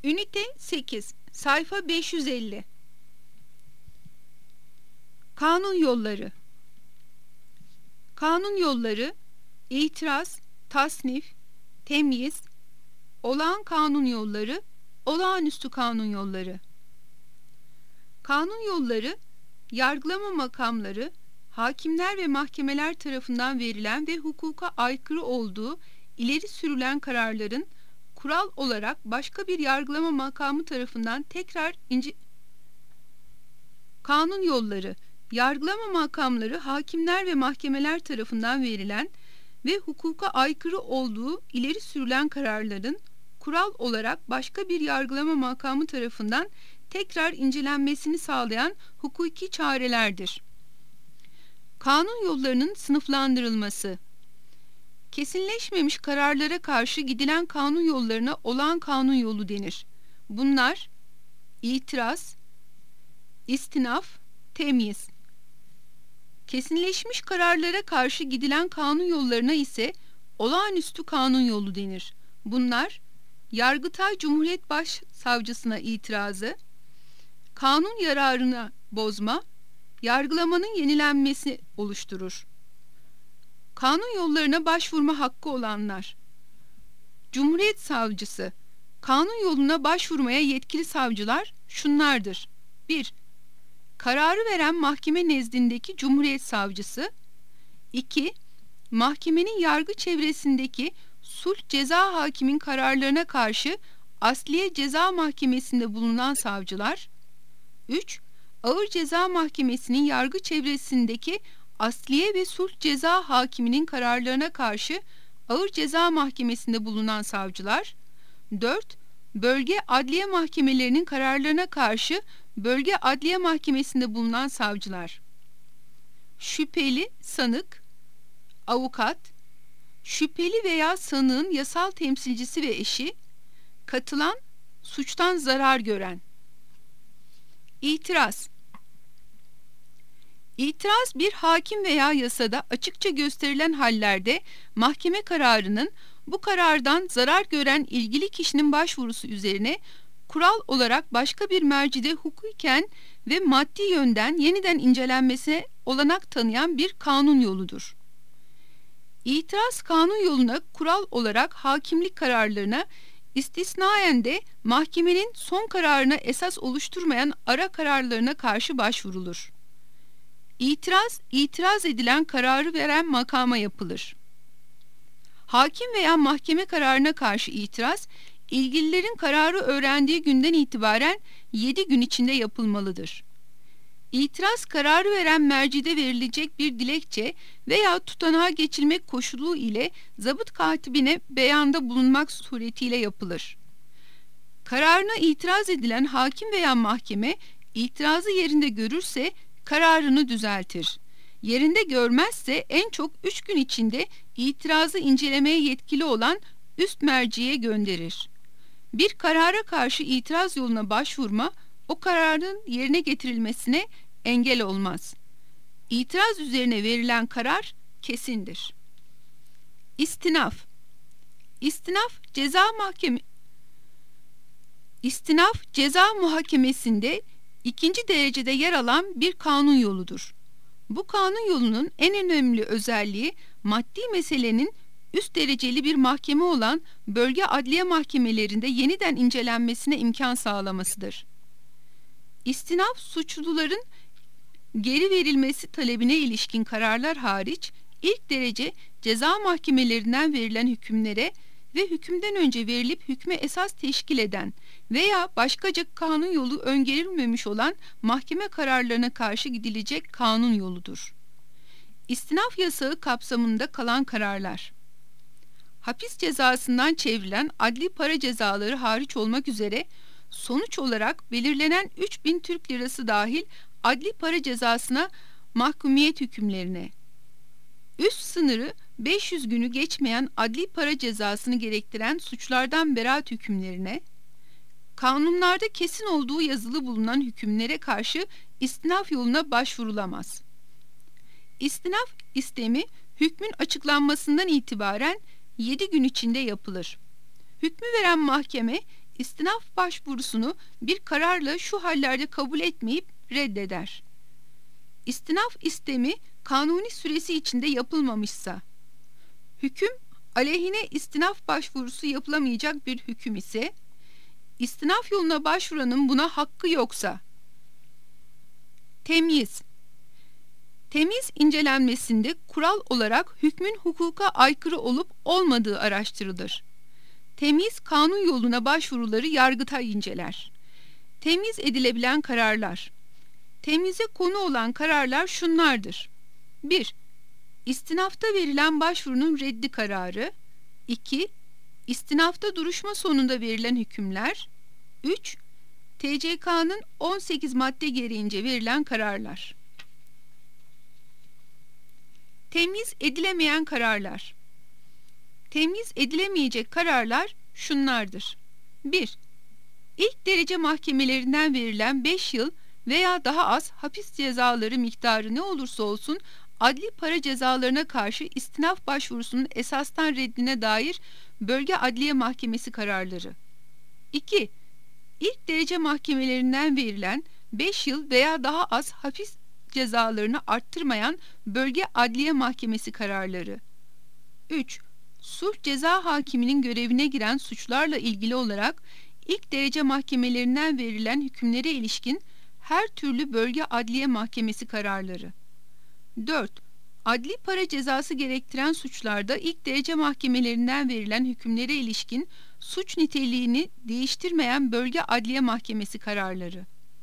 Ünite 8, sayfa 550. Kanun yolları. Kanun yolları, itiraz, tasnif, temyiz, olağan kanun yolları, olağanüstü kanun yolları. Kanun yolları, yargılama makamları, hakimler ve mahkemeler tarafından verilen ve hukuka aykırı olduğu ileri sürülen kararların kural olarak başka bir yargılama makamı tarafından Kanun yolları, yargılama makamları, hakimler ve mahkemeler tarafından verilen ve hukuka aykırı olduğu ileri sürülen kararların kural olarak başka bir yargılama makamı tarafından tekrar incelenmesini sağlayan hukuki çarelerdir. Kanun yollarının sınıflandırılması. Kesinleşmemiş kararlara karşı gidilen kanun yollarına olağan kanun yolu denir. Bunlar itiraz, istinaf, temyiz. Kesinleşmiş kararlara karşı gidilen kanun yollarına ise olağanüstü kanun yolu denir. Bunlar Yargıtay Cumhuriyet Başsavcısına itirazı, kanun yararına bozma, yargılamanın yenilenmesi oluşturur. Kanun yollarına başvurma hakkı olanlar. Cumhuriyet Savcısı. Kanun yoluna başvurmaya yetkili savcılar şunlardır: 1. Kararı veren mahkeme nezdindeki Cumhuriyet Savcısı. 2. Mahkemenin yargı çevresindeki sulh ceza hakimin kararlarına karşı Asliye Ceza Mahkemesi'nde bulunan savcılar. 3. Ağır Ceza Mahkemesi'nin yargı çevresindeki Asliye ve sulh ceza hakiminin kararlarına karşı Ağır Ceza Mahkemesi'nde bulunan savcılar. 4. Bölge adliye mahkemelerinin kararlarına karşı Bölge Adliye Mahkemesi'nde bulunan savcılar. Şüpheli, sanık, avukat, şüpheli veya sanığın yasal temsilcisi ve eşi, katılan, suçtan zarar gören. İtiraz. İtiraz bir hakim veya yasada açıkça gösterilen hallerde mahkeme kararının bu karardan zarar gören ilgili kişinin başvurusu üzerine kural olarak başka bir mercide hukuken ve maddi yönden yeniden incelenmesine olanak tanıyan bir kanun yoludur. İtiraz kanun yoluna kural olarak hakimlik kararlarına, istisnaen de mahkemenin son kararına esas oluşturmayan ara kararlarına karşı başvurulur. İtiraz edilen kararı veren makama yapılır. Hakim veya mahkeme kararına karşı itiraz, ilgililerin kararı öğrendiği günden itibaren 7 gün içinde yapılmalıdır. İtiraz kararı veren mercide verilecek bir dilekçe veya tutanağa geçilmek koşulu ile zabıt katibine beyanda bulunmak suretiyle yapılır. Kararına itiraz edilen hakim veya mahkeme itirazı yerinde görürse kararını düzeltir. Yerinde görmezse en çok 3 gün içinde itirazı incelemeye yetkili olan üst merciye gönderir. Bir karara karşı itiraz yoluna başvurma, o kararın yerine getirilmesine engel olmaz. İtiraz üzerine verilen karar kesindir. İstinaf. İstinaf ceza muhakemesinde ikinci derecede yer alan bir kanun yoludur. Bu kanun yolunun en önemli özelliği maddi meselenin üst dereceli bir mahkeme olan bölge adliye mahkemelerinde yeniden incelenmesine imkan sağlamasıdır. İstinaf, suçluların geri verilmesi talebine ilişkin kararlar hariç ilk derece ceza mahkemelerinden verilen hükümlere ve hükümden önce verilip hükme esas teşkil eden veya başkaca kanun yolu öngörülmemiş olan mahkeme kararlarına karşı gidilecek kanun yoludur. İstinaf yasağı kapsamında kalan kararlar. Hapis cezasından çevrilen adli para cezaları hariç olmak üzere sonuç olarak belirlenen 3.000 Türk Lirası dahil adli para cezasına mahkumiyet hükümlerine, üst sınırı 500 günü geçmeyen adli para cezasını gerektiren suçlardan beraat hükümlerine, kanunlarda kesin olduğu yazılı bulunan hükümlere karşı istinaf yoluna başvurulamaz. İstinaf istemi hükmün açıklanmasından itibaren 7 gün içinde yapılır. Hükmü veren mahkeme istinaf başvurusunu bir kararla şu hallerde kabul etmeyip reddeder. İstinaf istemi kanuni süresi içinde yapılmamışsa, hüküm aleyhine istinaf başvurusu yapılamayacak bir hüküm ise, istinaf yoluna başvuranın buna hakkı yoksa. Temyiz. Temyiz incelenmesinde kural olarak hükmün hukuka aykırı olup olmadığı araştırılır. Temyiz kanun yoluna başvuruları Yargıtay inceler. Temyiz edilebilen kararlar. Temyize konu olan kararlar şunlardır: 1. İstinafta verilen başvurunun reddi kararı. 2. İstinafta duruşma sonunda verilen hükümler. 3. TCK'nın 18 madde gereğince verilen kararlar. Temyiz edilemeyen kararlar. Temyiz edilemeyecek kararlar şunlardır: 1. İlk derece mahkemelerinden verilen 5 yıl veya daha az hapis cezaları miktarı ne olursa olsun adli para cezalarına karşı istinaf başvurusunun esastan reddine dair bölge adliye mahkemesi kararları. 2. İlk derece mahkemelerinden verilen 5 yıl veya daha az hapis cezalarını arttırmayan bölge adliye mahkemesi kararları. 3. Sulh ceza hakiminin görevine giren suçlarla ilgili olarak ilk derece mahkemelerinden verilen hükümlere ilişkin her türlü bölge adliye mahkemesi kararları. 4. Adli para cezası gerektiren suçlarda ilk derece mahkemelerinden verilen hükümlere ilişkin suç niteliğini değiştirmeyen bölge adliye mahkemesi kararları.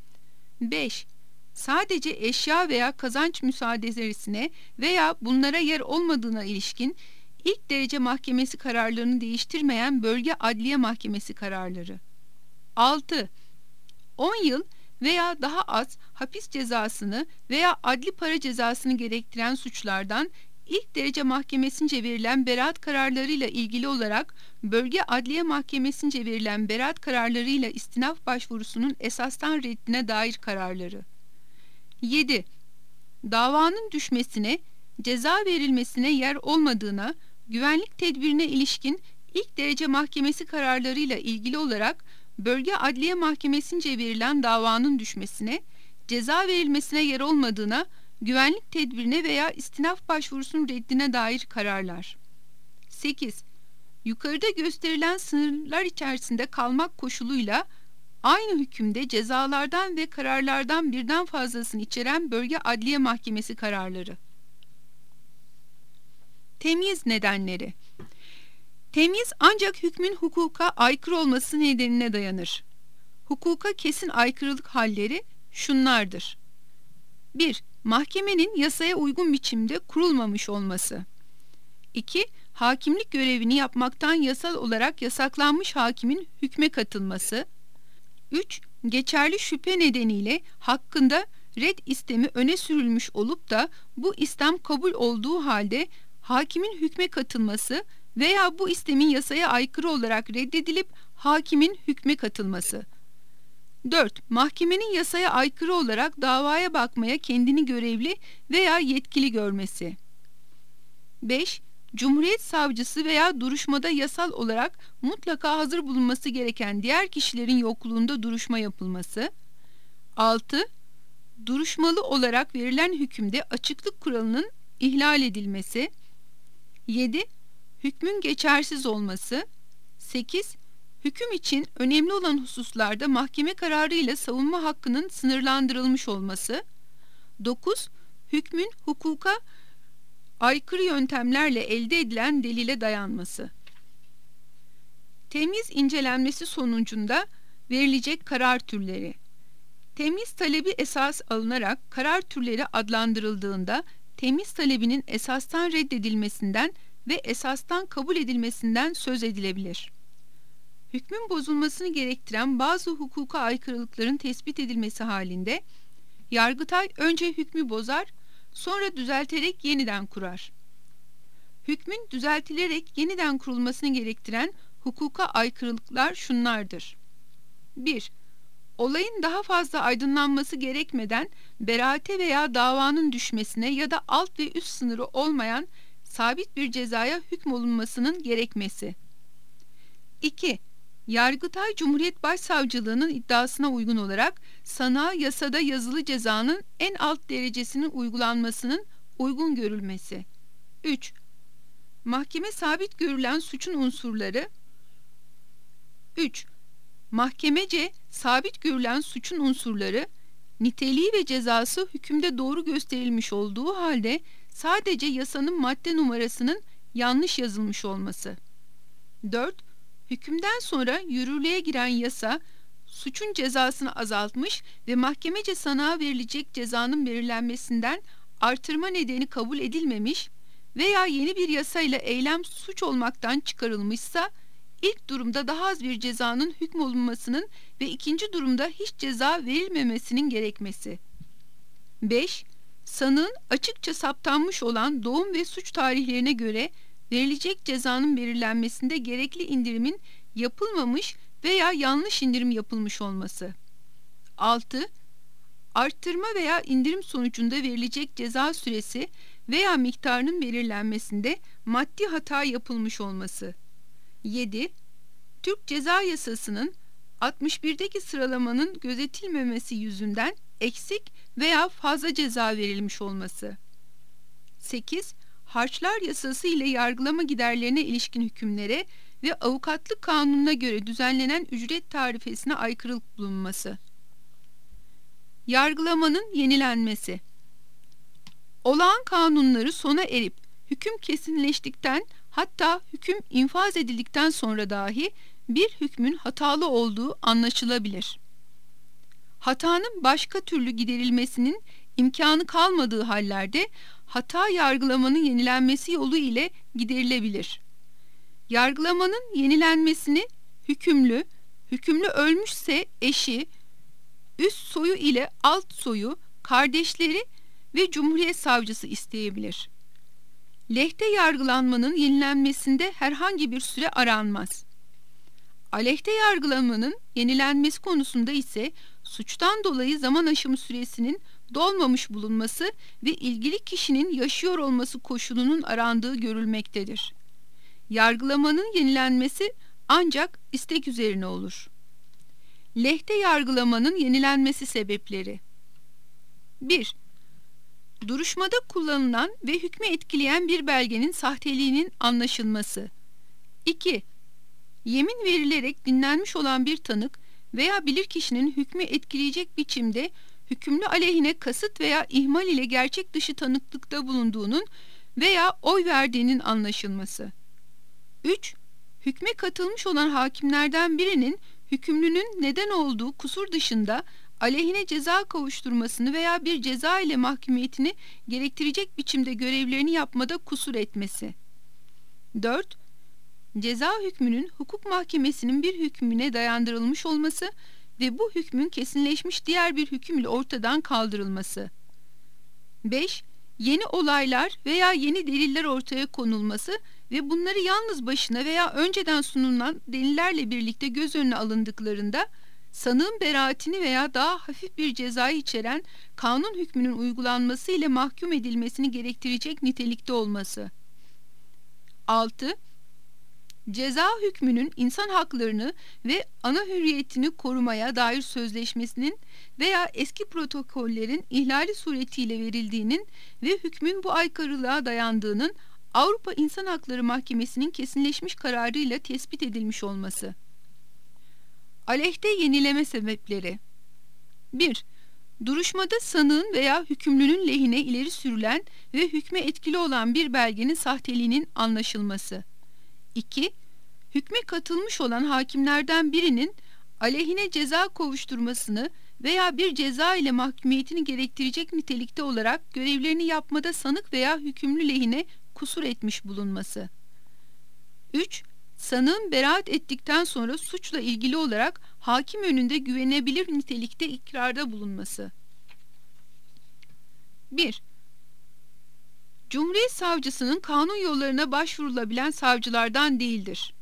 5. Sadece eşya veya kazanç müsaadesine veya bunlara yer olmadığına ilişkin ilk derece mahkemesi kararlarını değiştirmeyen bölge adliye mahkemesi kararları. 6. 10 yıl veya daha az hapis cezasını veya adli para cezasını gerektiren suçlardan ilk derece mahkemesince verilen beraat kararlarıyla ilgili olarak bölge adliye mahkemesince verilen beraat kararlarıyla istinaf başvurusunun esastan reddine dair kararları. 7. Davanın düşmesine, ceza verilmesine yer olmadığına, güvenlik tedbirine ilişkin ilk derece mahkemesi kararlarıyla ilgili olarak bölge adliye mahkemesince verilen davanın düşmesine, ceza verilmesine yer olmadığına, güvenlik tedbirine veya istinaf başvurusunun reddine dair kararlar. 8. Yukarıda gösterilen sınırlar içerisinde kalmak koşuluyla aynı hükümde cezalardan ve kararlardan birden fazlasını içeren bölge adliye mahkemesi kararları. Temyiz nedenleri. Temyiz ancak hükmün hukuka aykırı olması nedenine dayanır. Hukuka kesin aykırılık halleri şunlardır: 1. Mahkemenin yasaya uygun biçimde kurulmamış olması. 2. Hakimlik görevini yapmaktan yasal olarak yasaklanmış hakimin hükme katılması. 3. Geçerli şüphe nedeniyle hakkında red istemi öne sürülmüş olup da bu istem kabul olduğu halde hakimin hükme katılması veya bu istemin yasaya aykırı olarak reddedilip hakimin hükme katılması. 4. Mahkemenin yasaya aykırı olarak davaya bakmaya kendini görevli veya yetkili görmesi. 5. Cumhuriyet savcısı veya duruşmada yasal olarak mutlaka hazır bulunması gereken diğer kişilerin yokluğunda duruşma yapılması. 6. Duruşmalı olarak verilen hükümde açıklık kuralının ihlal edilmesi. 7. Hükmün geçersiz olması. 8. Hüküm için önemli olan hususlarda mahkeme kararıyla savunma hakkının sınırlandırılmış olması. 9. Hükmün hukuka aykırı yöntemlerle elde edilen delile dayanması. Temyiz incelenmesi sonucunda verilecek karar türleri. Temyiz talebi esas alınarak karar türleri adlandırıldığında temyiz talebinin esastan reddedilmesinden ve esastan kabul edilmesinden söz edilebilir. Hükmün bozulmasını gerektiren bazı hukuka aykırılıkların tespit edilmesi halinde Yargıtay önce hükmü bozar, sonra düzelterek yeniden kurar. Hükmün düzeltilerek yeniden kurulmasını gerektiren hukuka aykırılıklar şunlardır: 1. Olayın daha fazla aydınlanması gerekmeden beraate veya davanın düşmesine ya da alt ve üst sınırı olmayan sabit bir cezaya hükmolunmasının gerekmesi. 2. Yargıtay Cumhuriyet Başsavcılığı'nın iddiasına uygun olarak sanığa yasada yazılı cezanın en alt derecesinin uygulanmasının uygun görülmesi. 3. Mahkeme sabit görülen suçun unsurları 3. Mahkemece sabit görülen suçun unsurları, niteliği ve cezası hükümde doğru gösterilmiş olduğu halde sadece yasanın madde numarasının yanlış yazılmış olması. 4. Hükümden sonra yürürlüğe giren yasa, suçun cezasını azaltmış ve mahkemece sanığa verilecek cezanın belirlenmesinden artırma nedeni kabul edilmemiş veya yeni bir yasayla eylem suç olmaktan çıkarılmışsa, İlk durumda daha az bir cezanın hükmolunmasının ve ikinci durumda hiç ceza verilmemesinin gerekmesi. 5. Sanığın açıkça saptanmış olan doğum ve suç tarihlerine göre verilecek cezanın belirlenmesinde gerekli indirimin yapılmamış veya yanlış indirim yapılmış olması. 6. Arttırma veya indirim sonucunda verilecek ceza süresi veya miktarının belirlenmesinde maddi hata yapılmış olması. 7. Türk Ceza Yasası'nın 61'deki sıralamanın gözetilmemesi yüzünden eksik veya fazla ceza verilmiş olması. 8. Harçlar Yasası ile yargılama giderlerine ilişkin hükümlere ve avukatlık kanununa göre düzenlenen ücret tarifesine aykırılık bulunması. Yargılamanın yenilenmesi. Olağan kanunları sona erip hüküm kesinleştikten, hatta hüküm infaz edildikten sonra dahi bir hükmün hatalı olduğu anlaşılabilir. Hatanın başka türlü giderilmesinin imkanı kalmadığı hallerde hata yargılamanın yenilenmesi yolu ile giderilebilir. Yargılamanın yenilenmesini hükümlü ölmüşse eşi, üst soyu ile alt soyu, kardeşleri ve Cumhuriyet Savcısı isteyebilir. Lehte yargılanmanın yenilenmesinde herhangi bir süre aranmaz. Aleyhte yargılanmanın yenilenmesi konusunda ise suçtan dolayı zaman aşımı süresinin dolmamış bulunması ve ilgili kişinin yaşıyor olması koşulunun arandığı görülmektedir. Yargılamanın yenilenmesi ancak istek üzerine olur. Lehte yargılamanın yenilenmesi sebepleri: 1. Duruşmada kullanılan ve hükmü etkileyen bir belgenin sahteliğinin anlaşılması. 2. Yemin verilerek dinlenmiş olan bir tanık veya bilirkişinin hükmü etkileyecek biçimde hükümlü aleyhine kasıt veya ihmal ile gerçek dışı tanıklıkta bulunduğunun veya oy verdiğinin anlaşılması. 3. Hükme katılmış olan hakimlerden birinin hükümlünün neden olduğu kusur dışında aleyhine ceza kavuşturmasını veya bir ceza ile mahkumiyetini gerektirecek biçimde görevlerini yapmada kusur etmesi. 4. Ceza hükmünün hukuk mahkemesinin bir hükmüne dayandırılmış olması ve bu hükmün kesinleşmiş diğer bir hüküm ile ortadan kaldırılması. 5. Yeni olaylar veya yeni deliller ortaya konulması ve bunları yalnız başına veya önceden sunulan delillerle birlikte göz önüne alındıklarında sanığın beraatini veya daha hafif bir cezayı içeren kanun hükmünün uygulanması ile mahkum edilmesini gerektirecek nitelikte olması. 6. Ceza hükmünün insan haklarını ve ana hürriyetini korumaya dair sözleşmesinin veya eski protokollerin ihlali suretiyle verildiğinin ve hükmün bu aykırılığa dayandığının Avrupa İnsan Hakları Mahkemesi'nin kesinleşmiş kararıyla tespit edilmiş olması. Aleyhte yenileme sebepleri: 1. Duruşmada sanığın veya hükümlünün lehine ileri sürülen ve hükme etkili olan bir belgenin sahteliğinin anlaşılması. 2. Hükme katılmış olan hakimlerden birinin aleyhine ceza kovuşturmasını veya bir ceza ile mahkumiyetini gerektirecek nitelikte olarak görevlerini yapmada sanık veya hükümlü lehine kusur etmiş bulunması. 3. Sanığın beraat ettikten sonra suçla ilgili olarak hakim önünde güvenebilir nitelikte ikrarda bulunması. 1. Cumhuriyet Savcısının kanun yollarına başvurulabilen savcılardan değildir.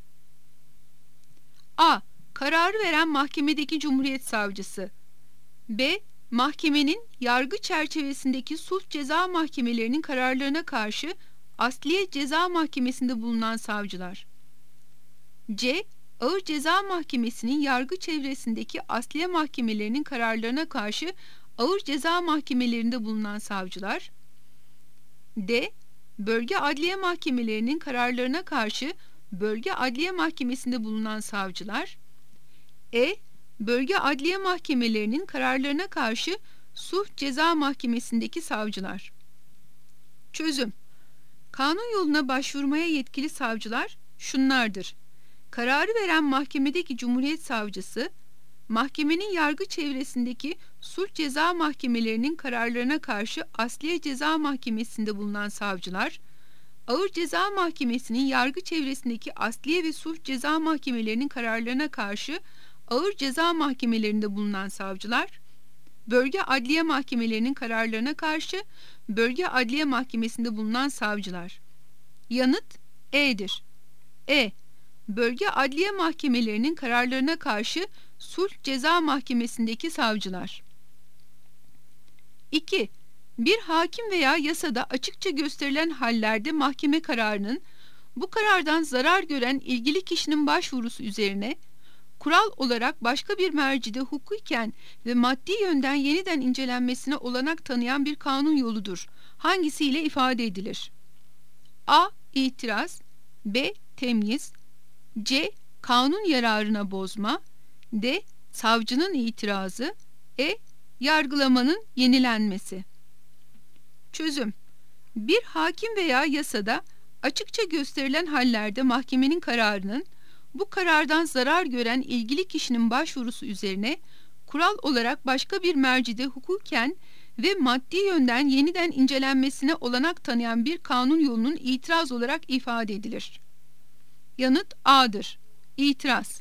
A. Kararı veren mahkemedeki Cumhuriyet Savcısı. B. Mahkemenin yargı çerçevesindeki sulh ceza mahkemelerinin kararlarına karşı Asliye Ceza Mahkemesi'nde bulunan savcılar. C. Ağır Ceza Mahkemesi'nin yargı çevresindeki asliye mahkemelerinin kararlarına karşı ağır ceza mahkemelerinde bulunan savcılar. D. Bölge adliye mahkemelerinin kararlarına karşı bölge adliye mahkemesinde bulunan savcılar. E. Bölge adliye mahkemelerinin kararlarına karşı sulh ceza mahkemesindeki savcılar. Çözüm: Kanun yoluna başvurmaya yetkili savcılar şunlardır: kararı veren mahkemedeki Cumhuriyet Savcısı, mahkemenin yargı çevresindeki sulh ceza mahkemelerinin kararlarına karşı asliye ceza mahkemesinde bulunan savcılar, Ağır Ceza Mahkemesi'nin yargı çevresindeki asliye ve sulh ceza mahkemelerinin kararlarına karşı ağır ceza mahkemelerinde bulunan savcılar, bölge adliye mahkemelerinin kararlarına karşı bölge adliye mahkemesinde bulunan savcılar. Yanıt E'dir. E. Bölge adliye mahkemelerinin kararlarına karşı sulh ceza mahkemesindeki savcılar. 2. Bir hakim veya yasada açıkça gösterilen hallerde mahkeme kararının, bu karardan zarar gören ilgili kişinin başvurusu üzerine, kural olarak başka bir mercide hukuken ve maddi yönden yeniden incelenmesine olanak tanıyan bir kanun yoludur. Hangisiyle ifade edilir? A. İtiraz. B. Temyiz. C. Kanun yararına bozma. D. Savcının itirazı. E. Yargılamanın yenilenmesi. Çözüm: Bir hakim veya yasada açıkça gösterilen hallerde mahkemenin kararının, bu karardan zarar gören ilgili kişinin başvurusu üzerine kural olarak başka bir mercide hukuken ve maddi yönden yeniden incelenmesine olanak tanıyan bir kanun yolunun itiraz olarak ifade edilir. Yanıt A'dır. İtiraz.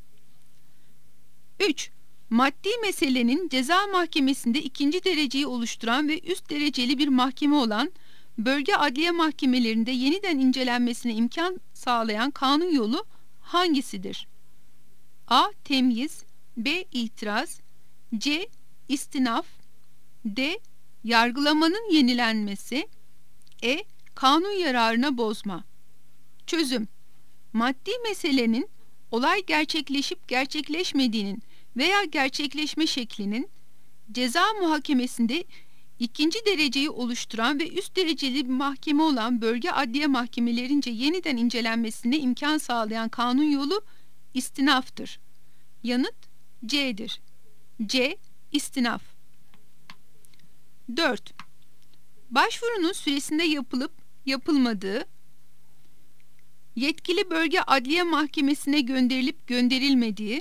3. Maddi meselenin ceza mahkemesinde ikinci dereceyi oluşturan ve üst dereceli bir mahkeme olan bölge adliye mahkemelerinde yeniden incelenmesine imkan sağlayan kanun yolu hangisidir? A. Temyiz. B. İtiraz. C. İstinaf. D. Yargılamanın yenilenmesi. E. Kanun yararına bozma. Çözüm: Maddi meselenin olay gerçekleşip gerçekleşmediğinin veya gerçekleşme şeklinin ceza muhakemesinde ikinci dereceyi oluşturan ve üst dereceli bir mahkeme olan bölge adliye mahkemelerince yeniden incelenmesine imkan sağlayan kanun yolu istinaftır. Yanıt C'dir. C. İstinaf. 4. Başvurunun süresinde yapılıp yapılmadığı, yetkili bölge adliye mahkemesine gönderilip gönderilmediği.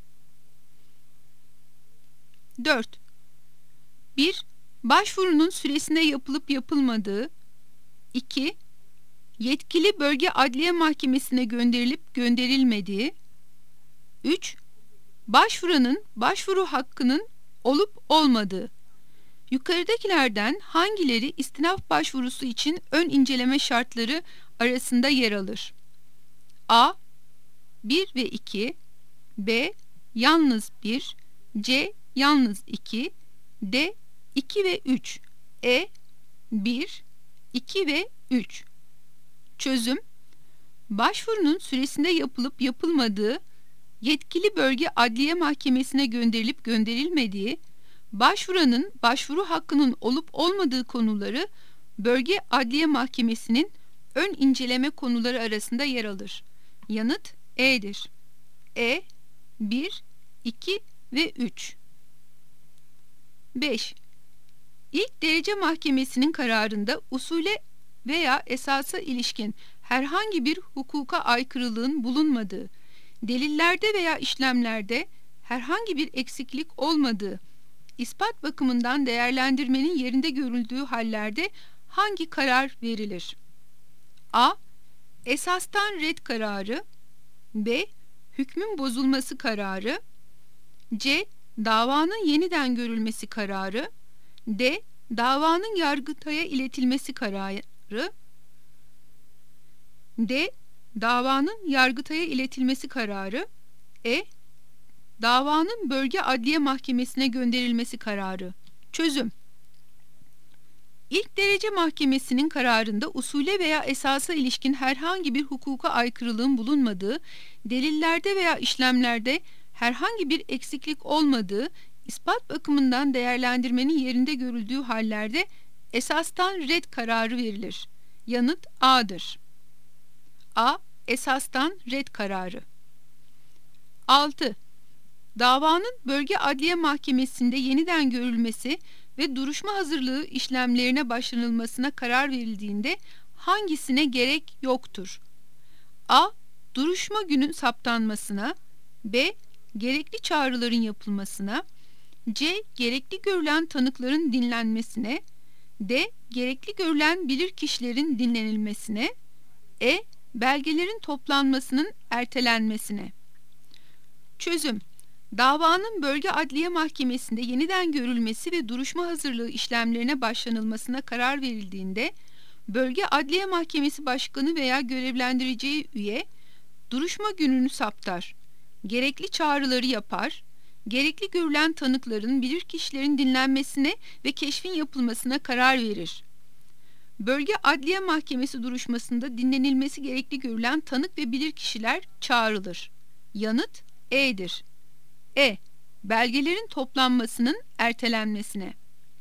4. 1. Başvurunun süresinde yapılıp yapılmadığı. 2. Yetkili bölge adliye mahkemesine gönderilip gönderilmediği. 3. Başvuranın başvuru hakkının olup olmadığı. Yukarıdakilerden hangileri istinaf başvurusu için ön inceleme şartları arasında yer alır? A. 1 ve 2. B. Yalnız 1. C. Yalnız 2. D. 2 ve 3. E. 1, 2 ve 3. Çözüm: Başvurunun süresinde yapılıp yapılmadığı, yetkili bölge adliye mahkemesine gönderilip gönderilmediği, başvuranın başvuru hakkının olup olmadığı konuları bölge adliye mahkemesinin ön inceleme konuları arasında yer alır. Yanıt E'dir. E. 1, 2 ve 3. 5. İlk derece mahkemesinin kararında usule veya esasa ilişkin herhangi bir hukuka aykırılığın bulunmadığı, delillerde veya işlemlerde herhangi bir eksiklik olmadığı, ispat bakımından değerlendirmenin yerinde görüldüğü hallerde hangi karar verilir? A. Esastan red kararı. B. Hükmün bozulması kararı. C. Davanın yeniden görülmesi kararı. D. Davanın Yargıtay'a iletilmesi kararı. D. Davanın Yargıtay'a iletilmesi kararı. E. Davanın bölge adliye mahkemesine gönderilmesi kararı. Çözüm: İlk derece mahkemesinin kararında usule veya esasa ilişkin herhangi bir hukuka aykırılığın bulunmadığı, delillerde veya işlemlerde herhangi bir eksiklik olmadığı, ispat bakımından değerlendirmenin yerinde görüldüğü hallerde esastan red kararı verilir. Yanıt A'dır. A. Esastan red kararı. 6. Davanın bölge adliye mahkemesinde yeniden görülmesi ve duruşma hazırlığı işlemlerine başlanılmasına karar verildiğinde hangisine gerek yoktur? A. Duruşma günün saptanmasına, B. Gerekli çağrıların yapılmasına, C. Gerekli görülen tanıkların dinlenmesine, D. Gerekli görülen bilirkişilerin dinlenilmesine, E. Belgelerin toplanmasının ertelenmesine. Çözüm: Davanın bölge adliye mahkemesinde yeniden görülmesi ve duruşma hazırlığı işlemlerine başlanılmasına karar verildiğinde, bölge adliye mahkemesi başkanı veya görevlendireceği üye, duruşma gününü saptar, gerekli çağrıları yapar, gerekli görülen tanıkların, bilirkişilerin dinlenmesine ve keşfin yapılmasına karar verir. Bölge adliye mahkemesi duruşmasında dinlenilmesi gerekli görülen tanık ve bilirkişiler çağrılır. Yanıt E'dir. E. Belgelerin toplanmasının ertelenmesine.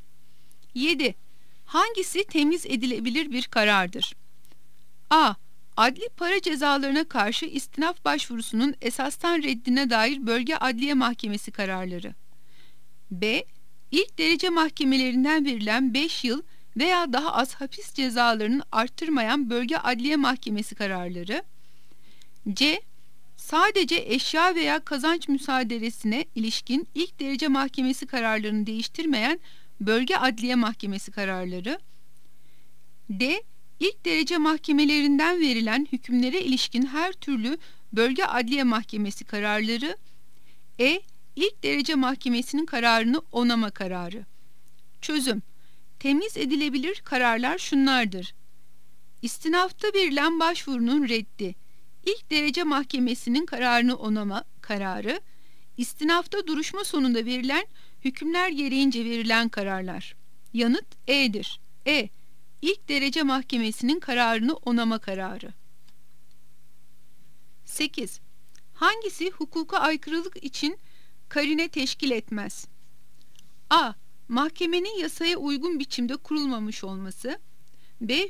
7. Hangisi temiz edilebilir bir karardır? A. Adli para cezalarına karşı istinaf başvurusunun esastan reddine dair bölge adliye mahkemesi kararları. B. İlk derece mahkemelerinden verilen 5 yıl veya daha az hapis cezalarını arttırmayan bölge adliye mahkemesi kararları. C. Sadece eşya veya kazanç müsaaderesine ilişkin ilk derece mahkemesi kararlarını değiştirmeyen bölge adliye mahkemesi kararları. D. İlk derece mahkemelerinden verilen hükümlere ilişkin her türlü bölge adliye mahkemesi kararları. E. İlk derece mahkemesinin kararını onama kararı. Çözüm: Temiz edilebilir kararlar şunlardır: İstinafta verilen başvurunun reddi, İlk derece mahkemesinin kararını onama kararı, istinafta duruşma sonunda verilen hükümler gereğince verilen kararlar. Yanıt E'dir. E. İlk derece mahkemesinin kararını onama kararı. 8. Hangisi hukuka aykırılık için karine teşkil etmez? A. Mahkemenin yasaya uygun biçimde kurulmamış olması, B.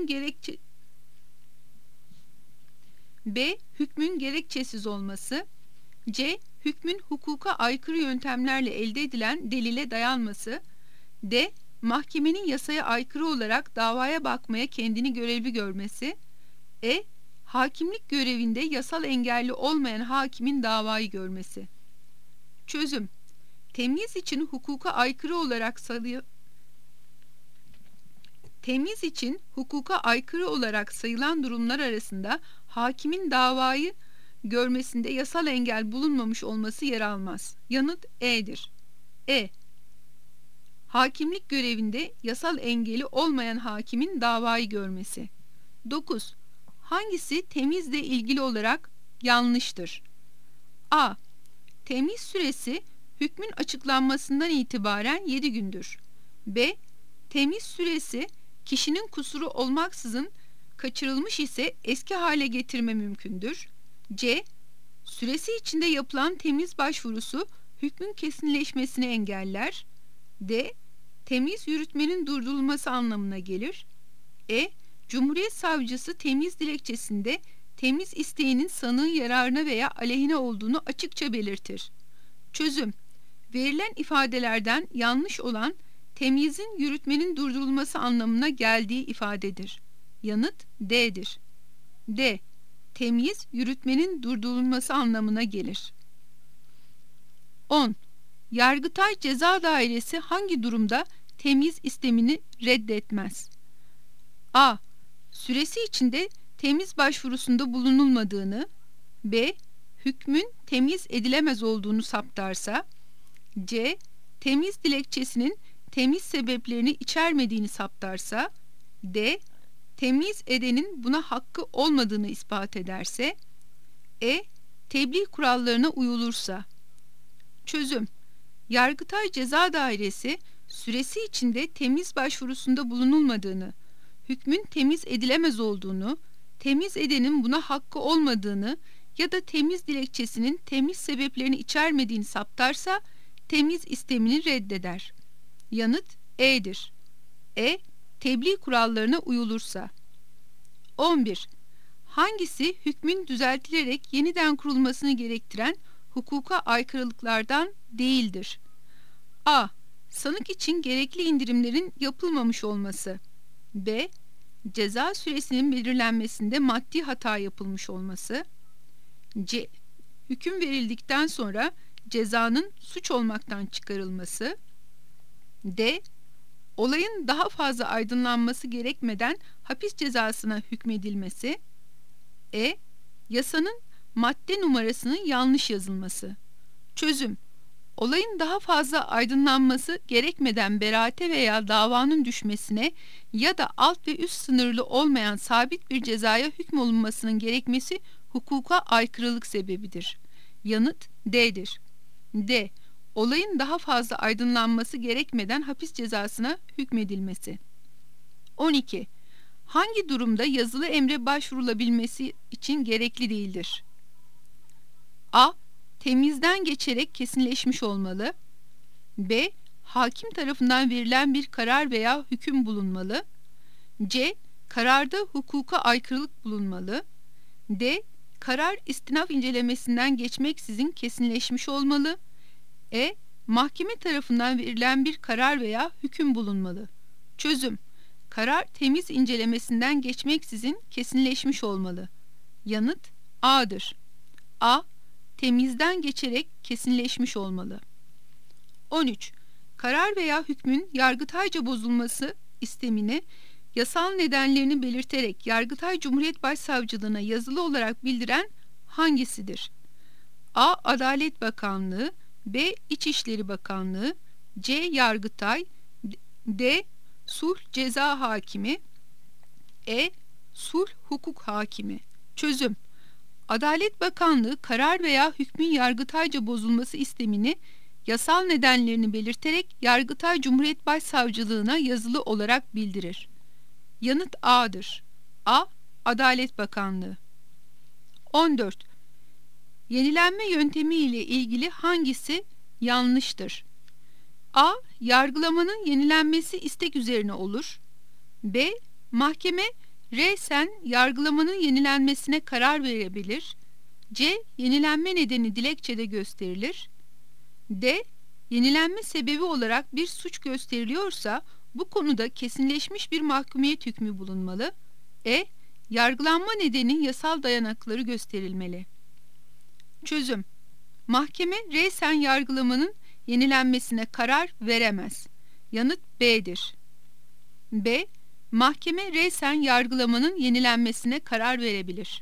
Hükmün gerekçesiz olması, C. Hükmün hukuka aykırı yöntemlerle elde edilen delile dayanması, D. Mahkemenin yasaya aykırı olarak davaya bakmaya kendini görevli görmesi, E. Hakimlik görevinde yasal engelli olmayan hakimin davayı görmesi. Çözüm: Temyiz için hukuka aykırı olarak sayılan durumlar arasında hakimin davayı görmesinde yasal engel bulunmamış olması yer almaz. Yanıt E'dir. E. Hakimlik görevinde yasal engeli olmayan hakimin davayı görmesi. 9. Hangisi temizle ilgili olarak yanlıştır? A. Temyiz süresi hükmün açıklanmasından itibaren 7 gündür. B. Temyiz süresi kişinin kusuru olmaksızın kaçırılmış ise eski hale getirme mümkündür. C. Süresi içinde yapılan temyiz başvurusu hükmün kesinleşmesini engeller. D. Temyiz yürütmenin durdurulması anlamına gelir. E. Cumhuriyet Savcısı temyiz dilekçesinde temyiz isteğinin sanığın yararına veya aleyhine olduğunu açıkça belirtir. Çözüm: Verilen ifadelerden yanlış olan temyizin yürütmenin durdurulması anlamına geldiği ifadedir. Yanıt D'dir. D. Temyiz yürütmenin durdurulması anlamına gelir. 10. Yargıtay Ceza Dairesi hangi durumda temyiz istemini reddetmez? A. Süresi içinde temyiz başvurusunda bulunulmadığını, B. Hükmün temyiz edilemez olduğunu saptarsa, C. Temyiz dilekçesinin temyiz sebeplerini içermediğini saptarsa, D. Temyiz edenin buna hakkı olmadığını ispat ederse, E. Tebliğ kurallarına uyulursa. Çözüm: Yargıtay Ceza Dairesi süresi içinde temiz başvurusunda bulunulmadığını, hükmün temiz edilemez olduğunu, temiz edenin buna hakkı olmadığını ya da temiz dilekçesinin temiz sebeplerini içermediğini saptarsa temiz istemini reddeder. Yanıt E'dir. Tebliğ kurallarına uyulursa. 11. Hangisi hükmün düzeltilerek yeniden kurulmasını gerektiren hukuka aykırılıklardan değildir? A. Sanık için gerekli indirimlerin yapılmamış olması. B. Ceza süresinin belirlenmesinde maddi hata yapılmış olması. C. Hüküm verildikten sonra cezanın suç olmaktan çıkarılması. D. Olayın daha fazla aydınlanması gerekmeden hapis cezasına hükmedilmesi. Yasanın madde numarasının yanlış yazılması. Çözüm: olayın daha fazla aydınlanması gerekmeden beraate veya davanın düşmesine ya da alt ve üst sınırlı olmayan sabit bir cezaya hükmolunmasının gerekmesi hukuka aykırılık sebebidir. Yanıt D'dir. D. Olayın daha fazla aydınlanması gerekmeden hapis cezasına hükmedilmesi. 12. Hangi durumda yazılı emre başvurulabilmesi için gerekli değildir? A. Temizden geçerek kesinleşmiş olmalı. B. Hakim tarafından verilen bir karar veya hüküm bulunmalı. C. Kararda hukuka aykırılık bulunmalı. D. Karar istinaf incelemesinden geçmeksizin kesinleşmiş olmalı. Mahkeme tarafından verilen bir karar veya hüküm bulunmalı. Çözüm: karar temiz incelemesinden geçmeksizin kesinleşmiş olmalı. Yanıt A'dır. A. Temizden geçerek kesinleşmiş olmalı. 13. Karar veya hükmün yargıtayca bozulması istemini yasal nedenlerini belirterek Yargıtay Cumhuriyet Başsavcılığına yazılı olarak bildiren hangisidir? A. Adalet Bakanlığı. B. İçişleri Bakanlığı. C. Yargıtay. D. Sulh Ceza Hakimi. Sulh Hukuk Hakimi. Çözüm: Adalet Bakanlığı karar veya hükmün yargıtayca bozulması istemini yasal nedenlerini belirterek Yargıtay Cumhuriyet Başsavcılığına yazılı olarak bildirir. Yanıt A'dır. A. Adalet Bakanlığı. 14. Yenilenme yöntemi ile ilgili hangisi yanlıştır? A. Yargılamanın yenilenmesi istek üzerine olur. B. Mahkeme resen yargılamanın yenilenmesine karar verebilir. C. Yenilenme nedeni dilekçede gösterilir. D. Yenilenme sebebi olarak bir suç gösteriliyorsa bu konuda kesinleşmiş bir mahkumiyet hükmü bulunmalı. Yargılanma nedeninin yasal dayanakları gösterilmeli. Çözüm: mahkeme resen yargılamanın yenilenmesine karar veremez. Yanıt B'dir. B. Mahkeme resen yargılamanın yenilenmesine karar verebilir.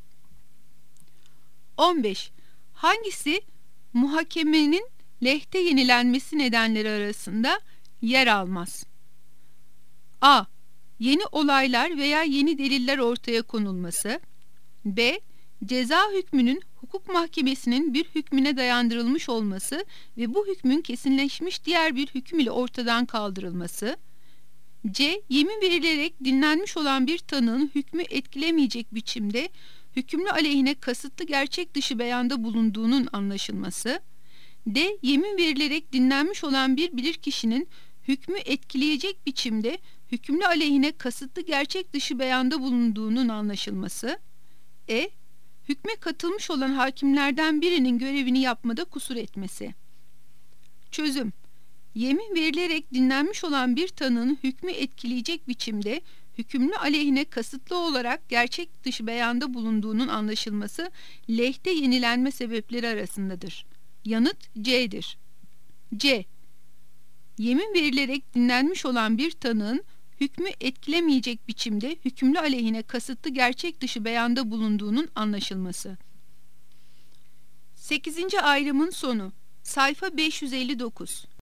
15. Hangisi muhakemenin lehte yenilenmesi nedenleri arasında yer almaz? A. Yeni olaylar veya yeni deliller ortaya konulması. B. Ceza hükmünün hukuk mahkemesinin bir hükmüne dayandırılmış olması ve bu hükmün kesinleşmiş diğer bir hüküm ile ortadan kaldırılması. C. Yemin verilerek dinlenmiş olan bir tanığın hükmü etkilemeyecek biçimde hükümlü aleyhine kasıtlı gerçek dışı beyanda bulunduğunun anlaşılması. D. Yemin verilerek dinlenmiş olan bir bilirkişinin hükmü etkileyecek biçimde hükümlü aleyhine kasıtlı gerçek dışı beyanda bulunduğunun anlaşılması. Hükme katılmış olan hakimlerden birinin görevini yapmada kusur etmesi. Çözüm: yemin verilerek dinlenmiş olan bir tanığın hükmü etkileyecek biçimde hükümlü aleyhine kasıtlı olarak gerçek dışı beyanda bulunduğunun anlaşılması lehte yenilenme sebepleri arasındadır. Yanıt C'dir. C. Yemin verilerek dinlenmiş olan bir tanığın hükmü etkilemeyecek biçimde hükümlü aleyhine kasıtlı gerçek dışı beyanda bulunduğunun anlaşılması. 8. ayrımın sonu. Sayfa 559.